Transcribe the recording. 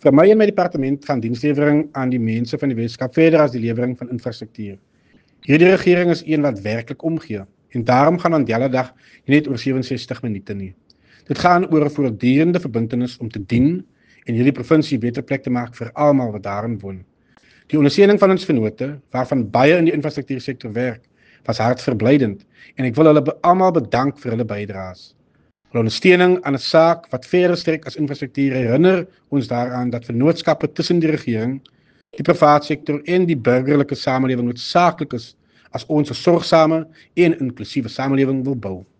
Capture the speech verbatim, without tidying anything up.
Vir my en my departement gaan dienslewering aan die mense van die Weskaap verder as die lewering van infrastruktuur. Hierdie regering is een wat werklik omgee en daarom gaan Mandela Dag nie net oor sewensestig minute nie. Dit gaan oor 'n voortdurende verbintenis om te dien en hierdie provinsie 'n beter plek te maak vir almal wat daarin woon. Die ondersteuning van ons vennote, waarvan baie in die infrastruktuursektor werk, was hartverblydend en ek wil hulle almal bedank vir hulle bydraes. Hulle ondersteuning aan 'n saak wat verder strek as infrastruktuur herinner ons daaraan dat vennootskappe tussen die regering, die private sektor en die burgerlike samelewing noodsaaklik is as ons 'n sorgsame en inklusiewe samelewing wil bou.